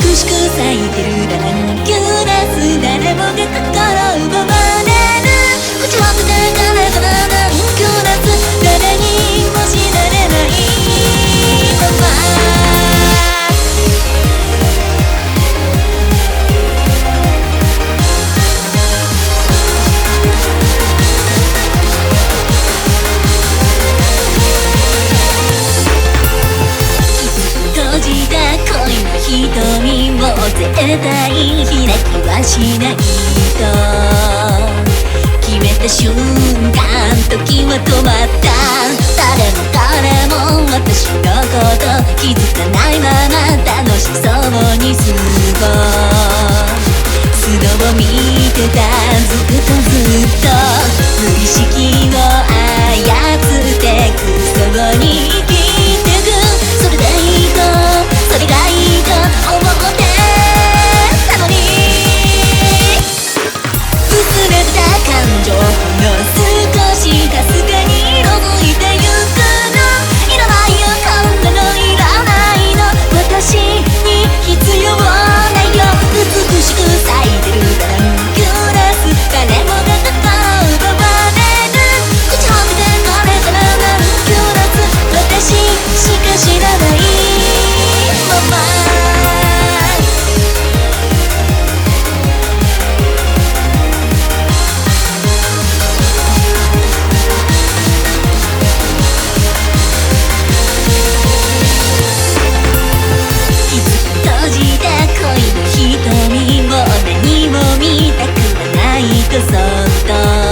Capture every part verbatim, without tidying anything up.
美しく咲いてるランキュラス、誰もが心奪われる。口をつけからからランキュラス、誰にも知られないまま。閉じた恋の瞳を絶対開きはしないと決めた瞬間、時は止まった。誰も彼も私のこと気づかないまま楽しそうに過ごすのを見てた。ずっとずっと無意識を操ってく、そこに生きてく。それでいいと、それがいいと思ってたのに、薄れた感情の少しかすかに色づいてゆくの。いらないよこんなの、いらないの、私に必要ないよ。美しく咲いてるランキュラス、誰もが心奪われる。口をつけこれからランキュラス、私しか知らないまま。閉じた恋の瞳を何も見たくはないと、そっと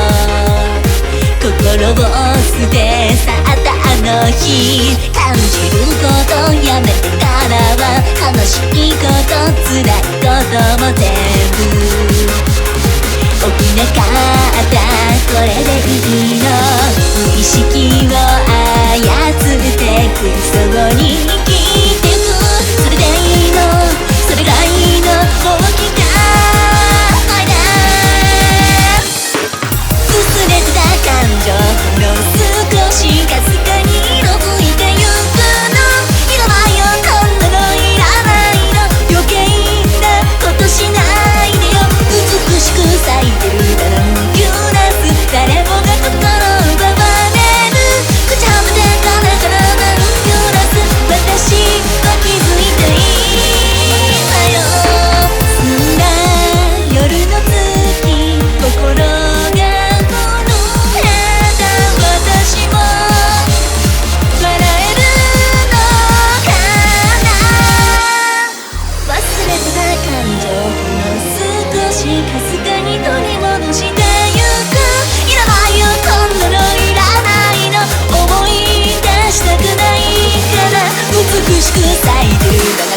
心を捨て去ったあの日。感じることやめてからは、悲しいこと辛いことも全部起きなかった。これでいいの、無意識を操ってく、そこに生きてく。それでいいの、それがいいの、もう聞かないで。薄れた感情の少しかすかに色づいてゆくの。いらないよこんなの、いらないの、余計なことしないでよ。美しく咲いてるランキュラス、誰もが心奪われる。口をつけこれからランキュラス、私は気づいていたよ。澄んだ夜の月、心が震えた私も笑えるのかな。忘れてた感情の少しかすかに取り戻してゆく。いらないよこんなの、いらないの、思い出したくないから。美しく咲いてる